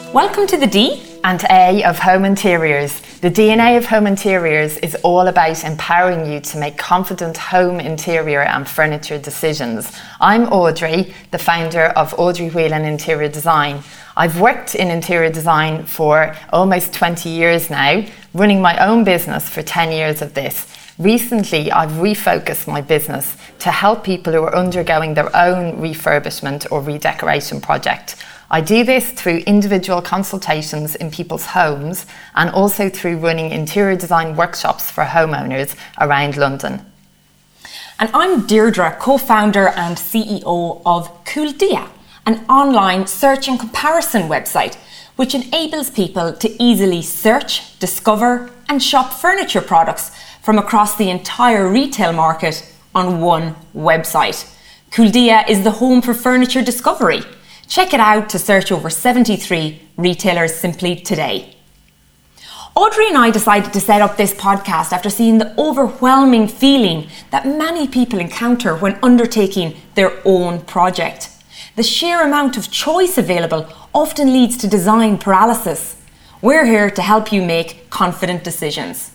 Welcome to the D and A of Home Interiors. The DNA of Home Interiors is all about empowering you to make confident home interior and furniture decisions. I'm Audrey, the founder of Audrey Whelan Interior Design. I've worked in interior design for almost 20 years now, running my own business for 10 years of this. Recently, I've refocused my business to help people who are undergoing their own refurbishment or redecoration project. I do this through individual consultations in people's homes and also through running interior design workshops for homeowners around London. And I'm Deirdre, co-founder and CEO of Cooldia, an online search and comparison website which enables people to easily search, discover and shop furniture products from across the entire retail market on one website. Cooldia is the home for furniture discovery. Check it out to search over 73 retailers simply today. Audrey and I decided to set up this podcast after seeing the overwhelming feeling that many people encounter when undertaking their own project. The sheer amount of choice available often leads to design paralysis. We're here to help you make confident decisions.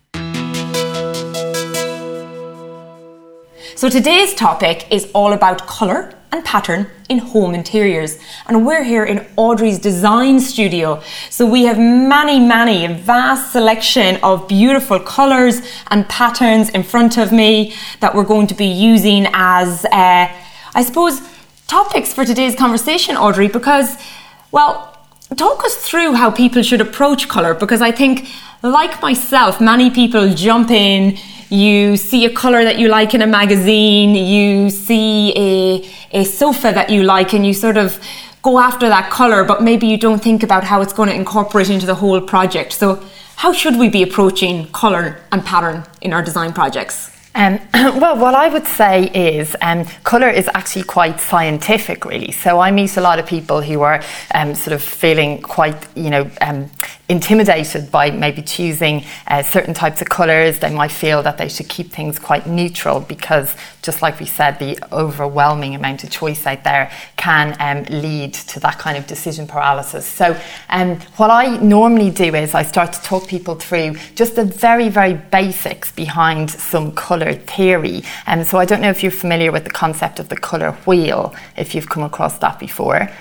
So today's topic is all about colour and pattern in home interiors, and we're here in Audrey's design studio. So we have a vast selection of beautiful colours and patterns in front of me that we're going to be using as topics for today's conversation, Audrey, because, talk us through how people should approach colour, because I think, like myself, many people jump in. You see a colour that you like in a magazine, you see a sofa that you like, and you sort of go after that colour, but maybe you don't think about how it's going to incorporate into the whole project. So how should we be approaching colour and pattern in our design projects? What I would say is colour is actually quite scientific, really. So I meet a lot of people who are sort of feeling quite, intimidated by maybe choosing certain types of colours. They might feel that they should keep things quite neutral because, just like we said, the overwhelming amount of choice out there can lead to that kind of decision paralysis. So what I normally do is I start to talk people through just the very, very basics behind some colour theory. So I don't know if you're familiar with the concept of the colour wheel, if you've come across that before.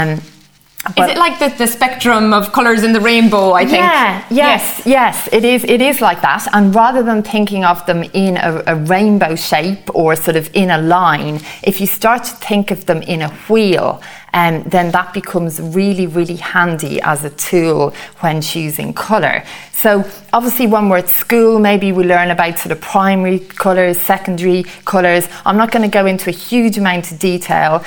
Is it like the spectrum of colours in the rainbow, I think? Yes, it is like that. And rather than thinking of them in a rainbow shape or sort of in a line, if you start to think of them in a wheel, then that becomes really, really handy as a tool when choosing colour. So obviously when we're at school, maybe we learn about sort of primary colours, secondary colours. I'm not going to go into a huge amount of detail,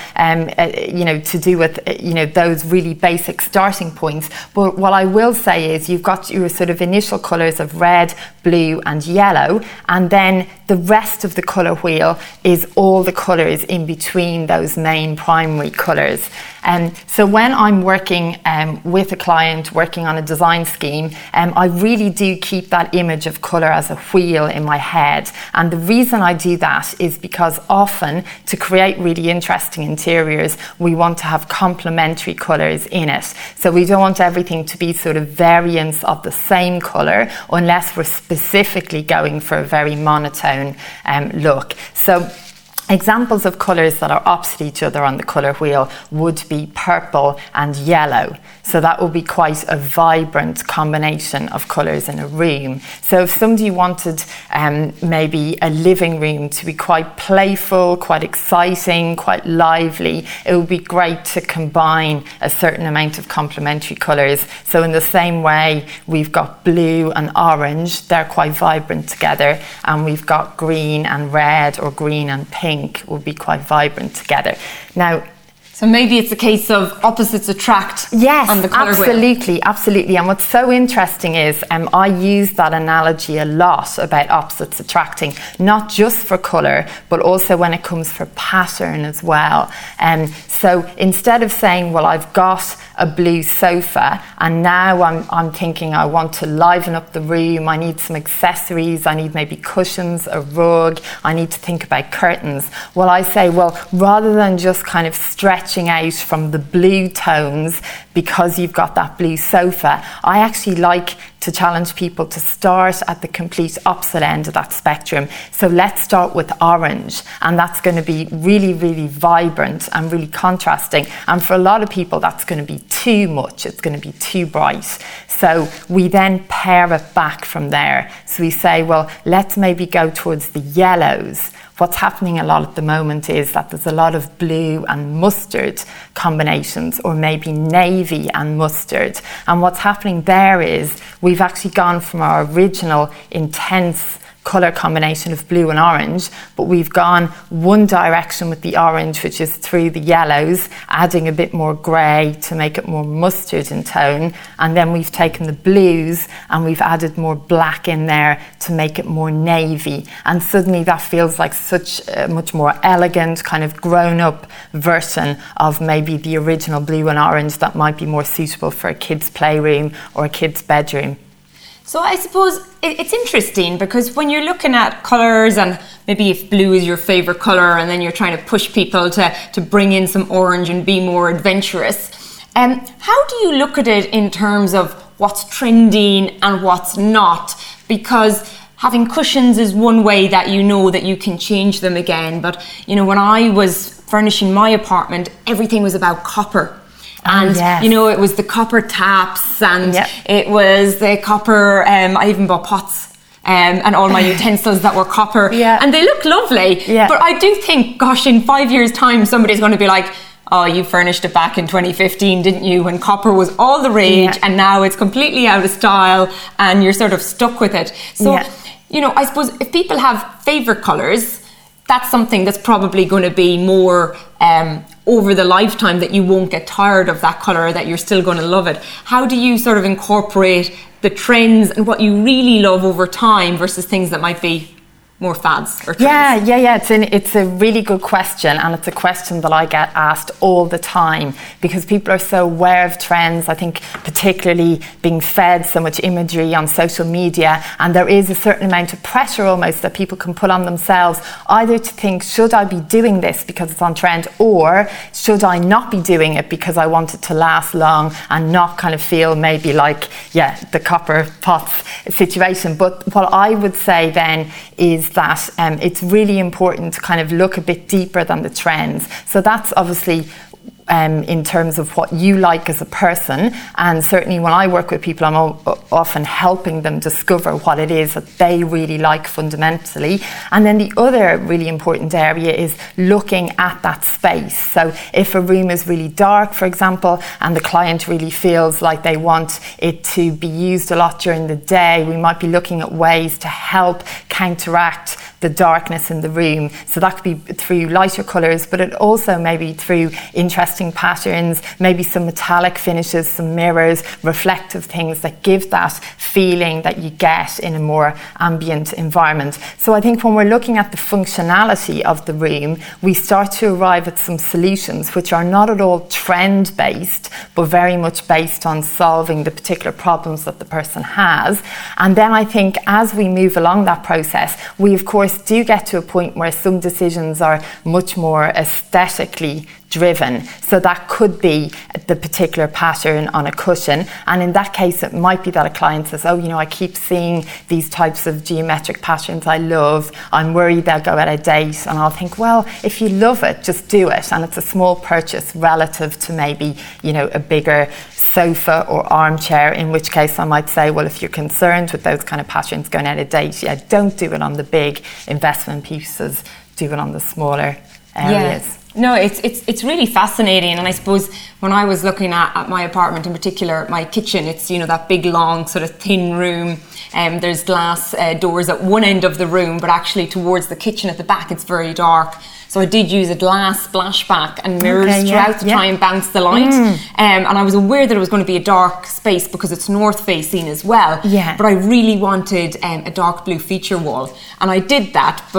to do with, those really basic starting points. But what I will say is you've got your sort of initial colours of red, blue and yellow, and then the rest of the colour wheel is all the colours in between those main primary colours. So when I'm working with a client, working on a design scheme, I really do keep that image of colour as a wheel in my head. And the reason I do that is because often, to create really interesting interiors, we want to have complementary colours in it. So we don't want everything to be sort of variants of the same colour unless we're specifically going for a very monotone look. So examples of colours that are opposite each other on the colour wheel would be purple and yellow. So that will be quite a vibrant combination of colours in a room. So if somebody wanted maybe a living room to be quite playful, quite exciting, quite lively, it would be great to combine a certain amount of complementary colours. So in the same way, we've got blue and orange, they're quite vibrant together, and we've got green and red or green and pink will be quite vibrant together. Now, so maybe it's a case of opposites attract on the colour wheel. Absolutely. And what's so interesting is I use that analogy a lot about opposites attracting, not just for colour, but also when it comes for pattern as well. So instead of saying, well, I've got a blue sofa, and now I'm thinking I want to liven up the room, I need some accessories, I need maybe cushions, a rug, I need to think about curtains. Well, I say, well, rather than just kind of stretching out from the blue tones because you've got that blue sofa, I actually like to challenge people to start at the complete opposite end of that spectrum. So let's start with orange, and that's going to be really, really vibrant and really contrasting. And for a lot of people, that's going to be too much. It's going to be too bright. So we then pair it back from there. So we say, well, let's maybe go towards the yellows. What's happening a lot at the moment is that there's a lot of blue and mustard combinations, or maybe navy and mustard. And what's happening there is we've actually gone from our original intense colour combination of blue and orange, but we've gone one direction with the orange, which is through the yellows, adding a bit more grey to make it more mustard in tone, and then we've taken the blues and we've added more black in there to make it more navy, and suddenly that feels like such a much more elegant, kind of grown-up version of maybe the original blue and orange that might be more suitable for a kid's playroom or a kid's bedroom. So I suppose it's interesting, because when you're looking at colours, and maybe if blue is your favourite colour and then you're trying to push people to bring in some orange and be more adventurous, how do you look at it in terms of what's trending and what's not? Because having cushions is one way that you know that you can change them again. But, you know, when I was furnishing my apartment, everything was about copper. And, you know, it was the copper taps, and it was the copper, I even bought pots and all my utensils that were copper. And they look lovely. But I do think, gosh, in 5 years' time, somebody's going to be like, oh, you furnished it back in 2015, didn't you? When copper was all the rage, and now it's completely out of style and you're sort of stuck with it. So, you know, I suppose if people have favourite colours, that's something that's probably going to be more over the lifetime, that you won't get tired of that colour, that you're still going to love it. How do you sort of incorporate the trends and what you really love over time versus things that might be more fads or trends? It's a really good question, and it's a question that I get asked all the time, because people are so aware of trends. I think particularly being fed so much imagery on social media, and there is a certain amount of pressure almost that people can put on themselves, either to think, should I be doing this because it's on trend, or should I not be doing it because I want it to last long and not kind of feel maybe like the copper pots situation. But what I would say then is that it's really important to kind of look a bit deeper than the trends. So that's obviously in terms of what you like as a person, and certainly when I work with people, I'm often helping them discover what it is that they really like fundamentally. And then the other really important area is looking at that space. So if a room is really dark, for example, and the client really feels like they want it to be used a lot during the day, we might be looking at ways to help counteract the darkness in the room. So that could be through lighter colours, but it also maybe through interesting patterns, maybe some metallic finishes, some mirrors, reflective things that give that feeling that you get in a more ambient environment. So I think when we're looking at the functionality of the room, we start to arrive at some solutions which are not at all trend based, but very much based on solving the particular problems that the person has. And then I think as we move along that process, we of course do get to a point where some decisions are much more aesthetically driven. So that could be the particular pattern on a cushion, and in that case it might be that a client says, oh, you know, I keep seeing these types of geometric patterns I love, I'm worried they'll go out of date. And I'll think, well, if you love it, just do it. And it's a small purchase relative to maybe, you know, a bigger sofa or armchair, in which case I might say, well, if you're concerned with those kind of patterns going out of date, don't do it on the big investment pieces, do it on the smaller areas. No, it's really fascinating. And I suppose when I was looking at my apartment, in particular my kitchen, it's, you know, that big long sort of thin room, there's glass doors at one end of the room, but actually towards the kitchen at the back it's very dark. So I did use a glass splashback and mirrors throughout to try and bounce the light. And I was aware that it was going to be a dark space because it's north facing as well. But I really wanted a dark blue feature wall. And I did that, but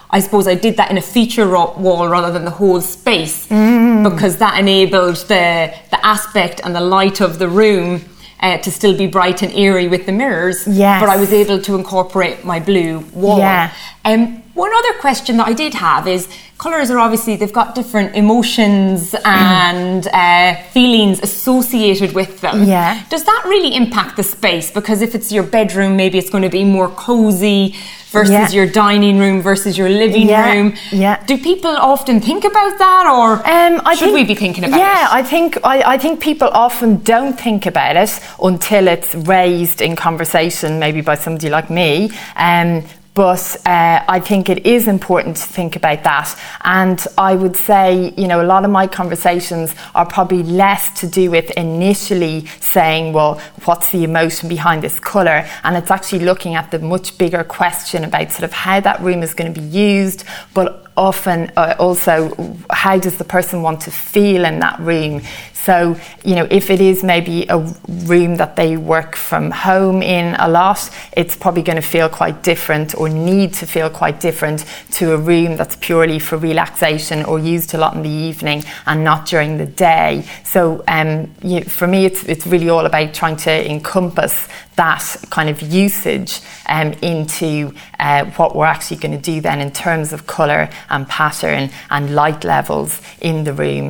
I suppose I did that in a feature wall rather than the whole space, because that enabled the aspect and the light of the room to still be bright and airy with the mirrors. Yes. But I was able to incorporate my blue wall. Yeah. One other question that I did have is, colours are obviously, they've got different emotions and feelings associated with them. Yeah. Does that really impact the space? Because if it's your bedroom, maybe it's going to be more cosy versus your dining room versus your living room. Yeah. Do people often think about that, or should we be thinking about it? Yeah, I think people often don't think about it until it's raised in conversation, maybe by somebody like me. But I think it is important to think about that. And I would say, a lot of my conversations are probably less to do with initially saying, well, what's the emotion behind this colour? And it's actually looking at the much bigger question about sort of how that room is going to be used, but often also how does the person want to feel in that room. So, if it is maybe a room that they work from home in a lot, it's probably going to feel quite different, or need to feel quite different, to a room that's purely for relaxation or used a lot in the evening and not during the day. So for me, it's really all about trying to encompass that kind of usage into what we're actually going to do then in terms of colour and pattern and light levels in the room.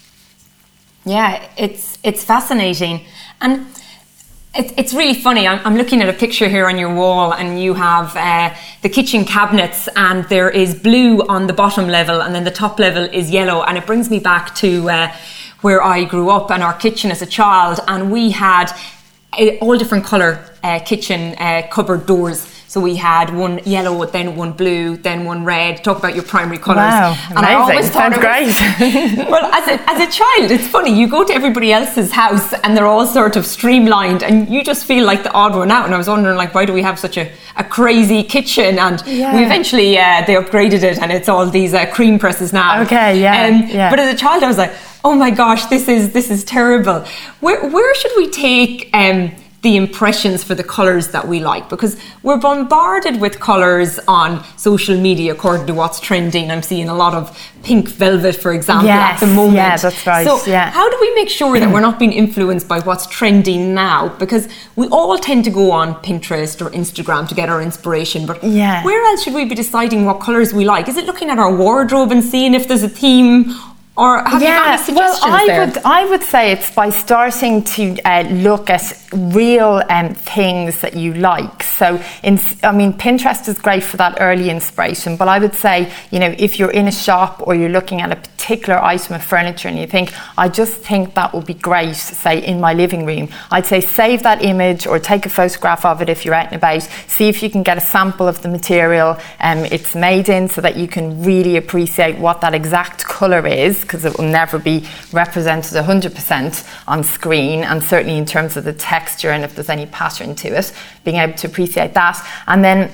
Yeah, it's fascinating, and it's really funny. I'm looking at a picture here on your wall, and you have the kitchen cabinets, and there is blue on the bottom level, and then the top level is yellow, and it brings me back to where I grew up and our kitchen as a child, and we had all different colour kitchen cupboard doors. So we had one yellow, then one blue, then one red. Talk about your primary colours. Wow, amazing. And I always thought sounds great. Well, as a child, it's funny. You go to everybody else's house and they're all sort of streamlined, and you just feel like the odd one out. And I was wondering, why do we have such a crazy kitchen? And we eventually they upgraded it, and it's all these cream presses now. Okay, yeah. But as a child, I was like, oh my gosh, this is terrible. Where should we take the impressions for the colours that we like? Because we're bombarded with colours on social media according to what's trending. I'm seeing a lot of pink velvet, for example, at the moment. Yeah, that's right. So how do we make sure that we're not being influenced by what's trending now? Because we all tend to go on Pinterest or Instagram to get our inspiration, but where else should we be deciding what colours we like? Is it looking at our wardrobe and seeing if there's a theme? Or have you got any suggestions there? I would say it's by starting to look at real things that you like. So, Pinterest is great for that early inspiration, but I would say, if you're in a shop or you're looking at a particular item of furniture and you think, I just think that would be great, say, in my living room, I'd say save that image or take a photograph of it if you're out and about. See if you can get a sample of the material it's made in, so that you can really appreciate what that exact colour is, because it will never be represented 100% on screen, and certainly in terms of the texture and if there's any pattern to it, being able to appreciate that. And then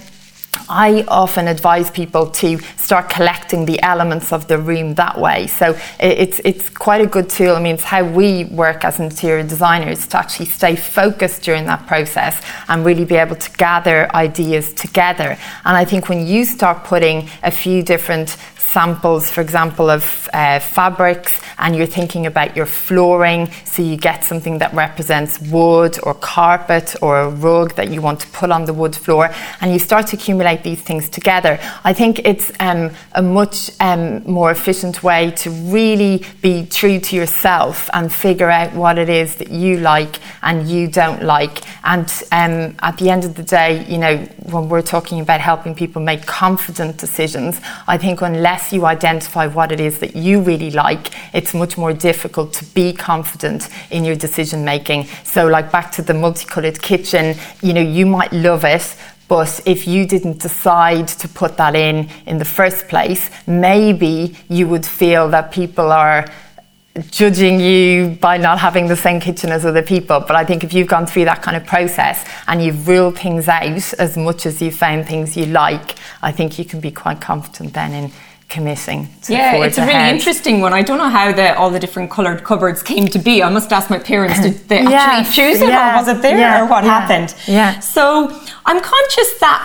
I often advise people to start collecting the elements of the room that way. So it's quite a good tool. It's how we work as interior designers, to actually stay focused during that process and really be able to gather ideas together. And I think when you start putting a few different samples, for example, of fabrics, and you're thinking about your flooring, so you get something that represents wood or carpet or a rug that you want to put on the wood floor, and you start to accumulate these things together. I think it's a much more efficient way to really be true to yourself and figure out what it is that you like and you don't like. And at the end of the day, when we're talking about helping people make confident decisions, I think unless you identify what it is that you really like, it's much more difficult to be confident in your decision making. So back to the multicoloured kitchen, you might love it, but if you didn't decide to put that in the first place, maybe you would feel that people are judging you by not having the same kitchen as other people. But I think if you've gone through that kind of process and you've ruled things out as much as you've found things you like, I think you can be quite confident then in committing to it's a really interesting one. I don't know how all the different coloured cupboards came to be. I must ask my parents, did they actually choose it, or was it there, or what happened? Yeah. So I'm conscious that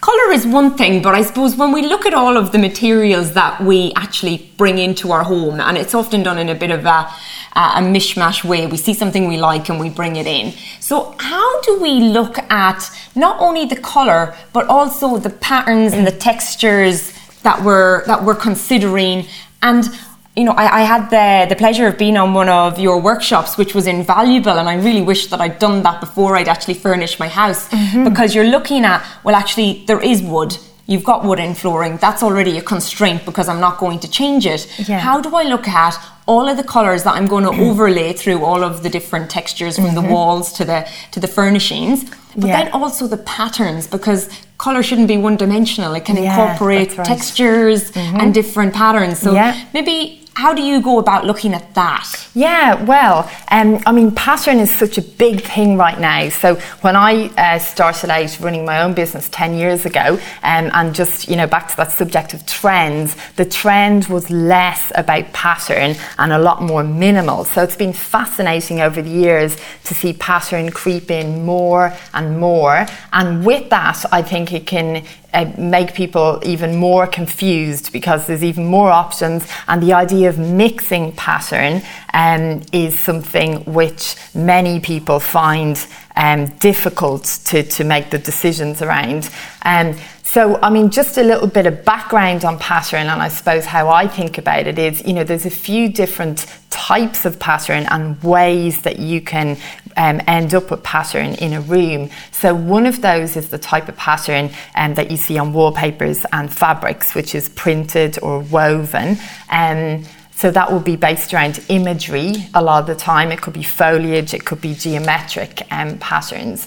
Colour is one thing, but I suppose when we look at all of the materials that we actually bring into our home, and it's often done in a bit of a mishmash way, we see something we like and we bring it in. So how do we look at not only the colour, but also the patterns and the textures that we're considering? And you know, I had the pleasure of being on one of your workshops, which was invaluable, and I really wish that I'd done that before I'd actually furnished my house, because you're looking at, well, actually, there is wood. You've got wooden flooring. That's already a constraint because I'm not going to change it. Yeah. How do I look at all of the colours that I'm going to overlay through all of the different textures from the walls to the furnishings? But then also the patterns, because colour shouldn't be one-dimensional. It can incorporate textures and different patterns. So maybe how do you go about looking at that? Yeah, well, I mean, pattern is such a big thing right now. So when I started out running my own business 10 years ago, and just, you know, back to that subject of trends, the trend was less about pattern and a lot more minimal. So it's been fascinating over the years to see pattern creep in more and more. And with that, I think it can make people even more confused because there's even more options, and the idea of mixing pattern is something which many people find difficult to make the decisions around. So, I mean, just a little bit of background on pattern, and I suppose how I think about it is, you know, there's a few different types of pattern and ways that you can end up with pattern in a room. So one of those is the type of pattern that you see on wallpapers and fabrics, which is printed or woven. So that will be based around imagery a lot of the time. It could be foliage, it could be geometric patterns.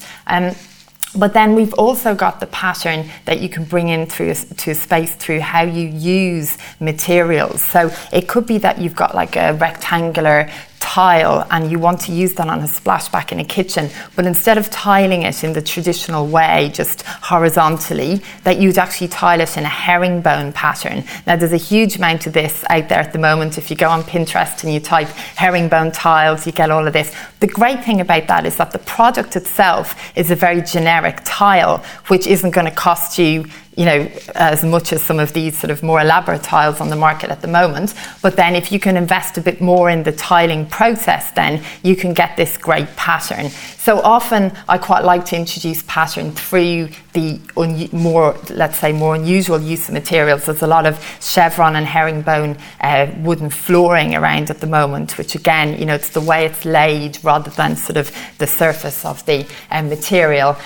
But then we've also got the pattern that you can bring in to a space through how you use materials. So it could be that you've got like a rectangular tile and you want to use that on a splashback in a kitchen, but instead of tiling it in the traditional way, just horizontally, that you'd actually tile it in a herringbone pattern. Now there's a huge amount of this out there at the moment. If you go on Pinterest and you type herringbone tiles, you get all of this. The great thing about that is that the product itself is a very generic tile, which isn't going to cost you, you know, as much as some of these sort of more elaborate tiles on the market at the moment. But then if you can invest a bit more in the tiling process, then you can get this great pattern. So often I quite like to introduce pattern through the more unusual use of materials. There's a lot of chevron and herringbone wooden flooring around at the moment, which again, you know, it's the way it's laid rather than sort of the surface of the material.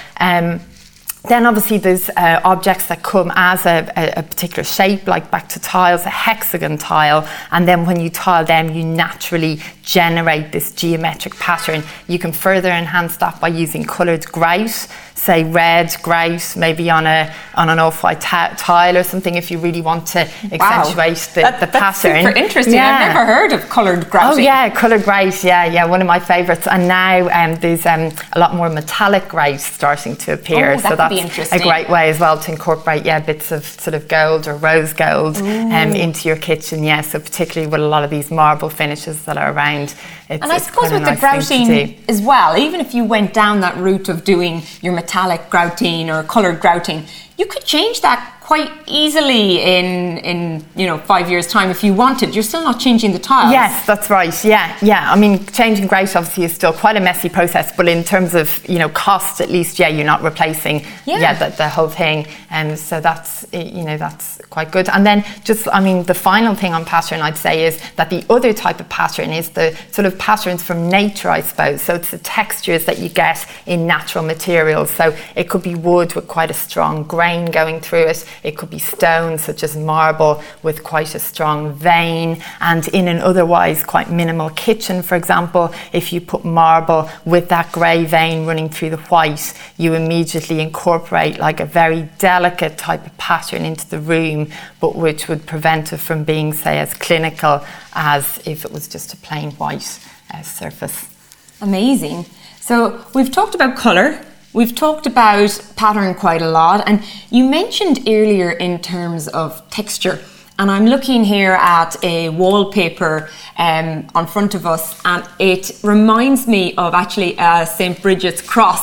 Then obviously there's objects that come as a particular shape, like back to tiles, a hexagon tile, and then when you tile them, you naturally generate this geometric pattern. You can further enhance that by using coloured grout, say red grout, maybe on an off-white tile or something, if you really want to accentuate the pattern. That's super interesting. Yeah. I've never heard of coloured grout. Oh yeah, coloured grout, yeah, one of my favourites. And now there's a lot more metallic grout starting to appear. So that's a great way as well to incorporate bits of sort of gold or rose gold into your kitchen. Yeah, so particularly with a lot of these marble finishes that are around. And I suppose with the grouting as well, even if you went down that route of doing your metallic grouting or coloured grouting, you could change that quite easily in 5 years' time if you wanted. You're still not changing the tiles. Yes, that's right. Yeah. I mean, changing grout obviously is still quite a messy process, but in terms of cost, at least, you're not replacing the whole thing, and so that's that's quite good. And then the final thing on pattern I'd say is that the other type of pattern is the sort of patterns from nature, I suppose. So it's the textures that you get in natural materials. So it could be wood with quite a strong grain going through it. It could be stone, such as marble, with quite a strong vein. And in an otherwise quite minimal kitchen, for example, if you put marble with that grey vein running through the white, you immediately incorporate like a very delicate type of pattern into the room, but which would prevent it from being, say, as clinical as if it was just a plain white surface. Amazing. So we've talked about colour. We've talked about pattern quite a lot, and you mentioned earlier in terms of texture, and I'm looking here at a wallpaper on front of us, and it reminds me of actually St. Bridget's cross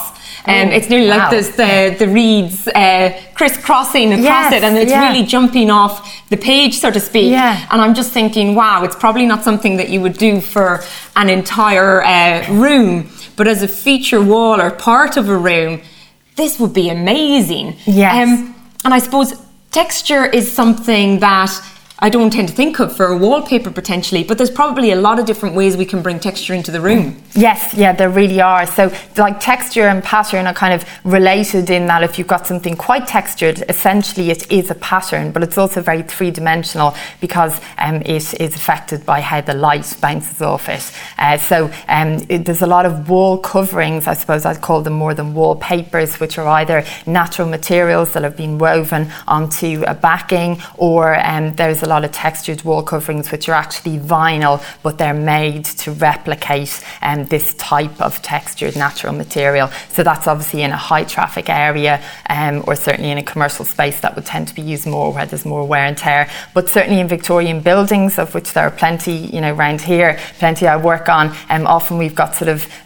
It's nearly like there's the reeds crisscrossing across it, and it's really jumping off the page, so to speak. Yeah. And I'm just thinking, wow, it's probably not something that you would do for an entire room, but as a feature wall or part of a room, this would be amazing. Yes. And I suppose texture is something that I don't tend to think of for a wallpaper potentially, but there's probably a lot of different ways we can bring texture into the room. Yes, yeah, there really are. So like texture and pattern are kind of related in that if you've got something quite textured, essentially it is a pattern, but it's also very three-dimensional because it is affected by how the light bounces off it. There's a lot of wall coverings, I suppose I'd call them more than wallpapers, which are either natural materials that have been woven onto a backing, or there's a lot of textured wall coverings which are actually vinyl, but they're made to replicate this type of textured natural material. So that's obviously in a high traffic area, or certainly in a commercial space that would tend to be used more where there's more wear and tear. But certainly in Victorian buildings, of which there are plenty, around here, plenty I work on, often we've got sort of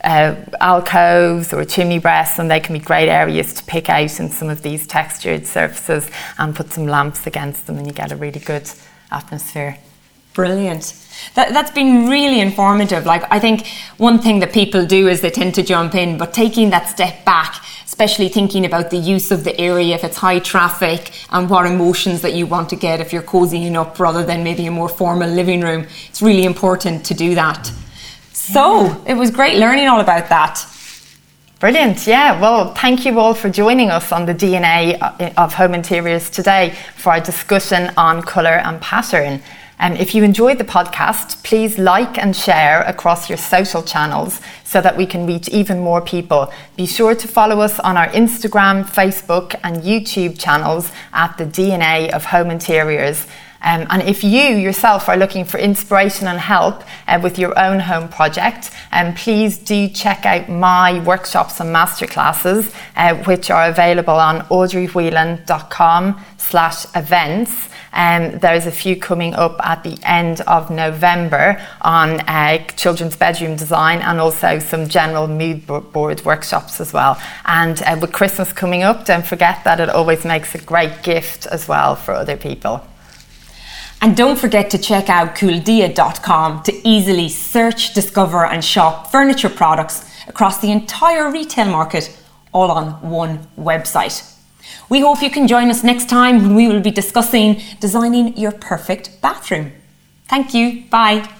alcoves or chimney breasts, and they can be great areas to pick out in some of these textured surfaces and put some lamps against them, and you get a really good atmosphere. Brilliant. That's been really informative. Like, I think one thing that people do is they tend to jump in, but taking that step back, especially thinking about the use of the area, if it's high traffic, and what emotions that you want to get if you're cozying up rather than maybe a more formal living room, it's really important to do that. So it was great learning all about that. Brilliant, yeah. Well, thank you all for joining us on the DNA of Home Interiors today for our discussion on colour and pattern. If you enjoyed the podcast, please like and share across your social channels so that we can reach even more people. Be sure to follow us on our Instagram, Facebook and YouTube channels at the DNA of Home Interiors. And if you yourself are looking for inspiration and help with your own home project, please do check out my workshops and masterclasses, which are available on audreywhelan.com/events. There's a few coming up at the end of November on children's bedroom design, and also some general mood board workshops as well. And with Christmas coming up, don't forget that it always makes a great gift as well for other people. And don't forget to check out cooldia.com to easily search, discover and shop furniture products across the entire retail market, all on one website. We hope you can join us next time when we will be discussing designing your perfect bathroom. Thank you. Bye.